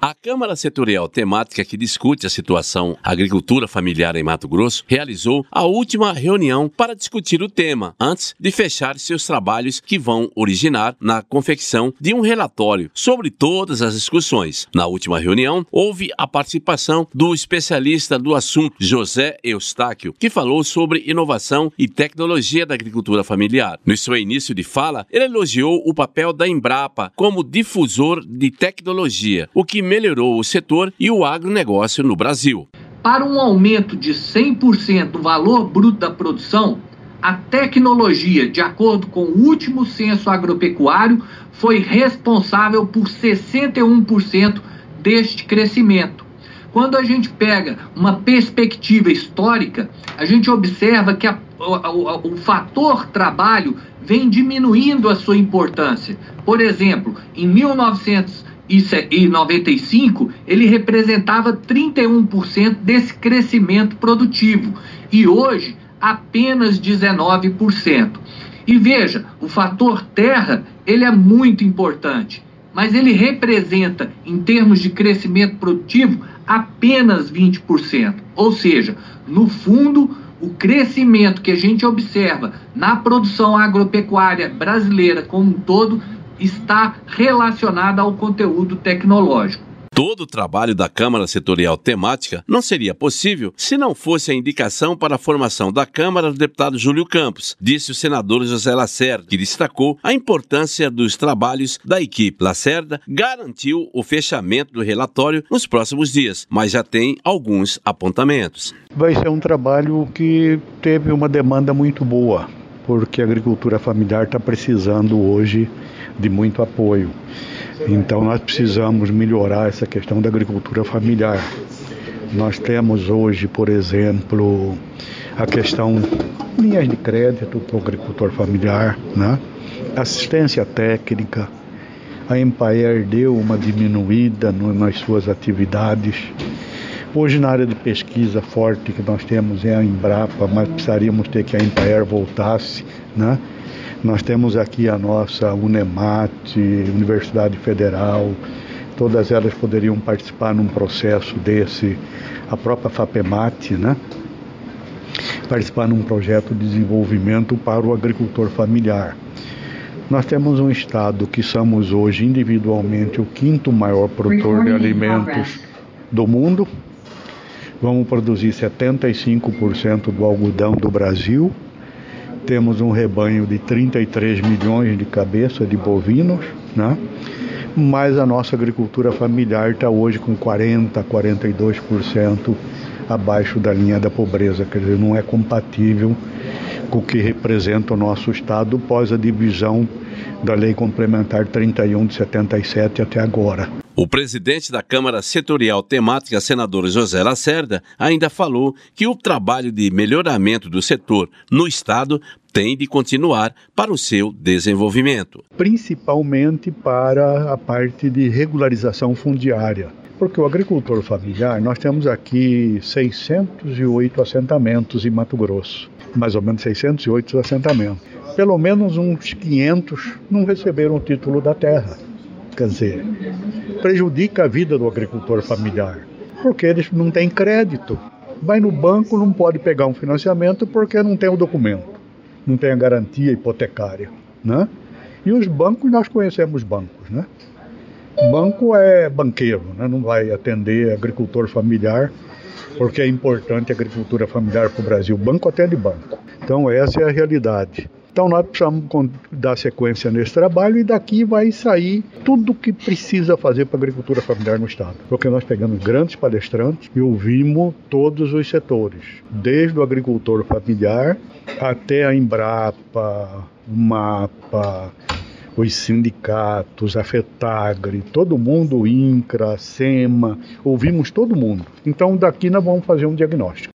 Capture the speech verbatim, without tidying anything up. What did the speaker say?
A Câmara Setorial Temática, que discute a situação agricultura familiar em Mato Grosso, realizou a última reunião para discutir o tema, antes de fechar seus trabalhos que vão originar na confecção de um relatório sobre todas as discussões. Na última reunião, houve a participação do especialista do assunto, José Eustáquio, que falou sobre inovação e tecnologia da agricultura familiar. No seu início de fala, ele elogiou o papel da Embrapa como difusor de tecnologia, o que melhorou o setor e o agronegócio no Brasil. Para um aumento de cem por cento do valor bruto da produção, a tecnologia, de acordo com o último censo agropecuário, foi responsável por sessenta e um por cento deste crescimento. Quando a gente pega uma perspectiva histórica, a gente observa que a, o, o, o fator trabalho vem diminuindo a sua importância. Por exemplo, em mil novecentos e noventa e cinco, ele representava trinta e um por cento desse crescimento produtivo e hoje apenas dezenove por cento. E veja, o fator terra, ele é muito importante, mas ele representa, em termos de crescimento produtivo, apenas vinte por cento. Ou seja, no fundo, o crescimento que a gente observa na produção agropecuária brasileira como um todo está relacionada ao conteúdo tecnológico. Todo o trabalho da Câmara Setorial Temática não seria possível se não fosse a indicação para a formação da Câmara do deputado Júlio Campos, disse o senador José Lacerda, que destacou a importância dos trabalhos da equipe. Lacerda garantiu o fechamento do relatório nos próximos dias, mas já tem alguns apontamentos. Vai ser um trabalho que teve uma demanda muito boa, porque a agricultura familiar está precisando hoje de muito apoio. Então nós precisamos melhorar essa questão da agricultura familiar. Nós temos hoje, por exemplo, a questão de linhas de crédito para o agricultor familiar, né? Assistência técnica. A Embraer deu uma diminuída no, nas suas atividades. Hoje, na área de pesquisa forte que nós temos é a Embrapa, mas precisaríamos ter que a Embraer voltasse, né? Nós temos aqui a nossa Unemat, Universidade Federal, todas elas poderiam participar num processo desse, a própria FAPEMAT, né? Participar num projeto de desenvolvimento para o agricultor familiar. Nós temos um estado que somos hoje individualmente o quinto maior produtor de alimentos do mundo. Vamos produzir setenta e cinco por cento do algodão do Brasil. Temos um rebanho de trinta e três milhões de cabeças de bovinos, né? Mas a nossa agricultura familiar está hoje com quarenta, quarenta e dois por cento abaixo da linha da pobreza, quer dizer, não é compatível com o que representa o nosso estado pós a divisão da Lei Complementar trinta e um de setenta e sete até agora. O presidente da Câmara Setorial Temática, senador José Lacerda, ainda falou que o trabalho de melhoramento do setor no estado tem de continuar para o seu desenvolvimento. Principalmente para a parte de regularização fundiária. Porque o agricultor familiar, nós temos aqui seiscentos e oito assentamentos em Mato Grosso. Mais ou menos seiscentos e oito assentamentos. Pelo menos uns quinhentos não receberam o título da terra. Quer dizer, prejudica a vida do agricultor familiar, porque eles não têm crédito. Vai no banco, não pode pegar um financiamento porque não tem o documento, não tem a garantia hipotecária, né? E os bancos, nós conhecemos bancos, né? Banco é banqueiro, né? Não vai atender agricultor familiar, porque é importante a agricultura familiar para o Brasil. Banco atende banco. Então essa é a realidade. Então nós precisamos dar sequência nesse trabalho e daqui vai sair tudo o que precisa fazer para a agricultura familiar no estado. Porque nós pegamos grandes palestrantes e ouvimos todos os setores, desde o agricultor familiar até a Embrapa, o MAPA, os sindicatos, a FETAGRE, todo mundo, o INCRA, a SEMA, ouvimos todo mundo. Então daqui nós vamos fazer um diagnóstico.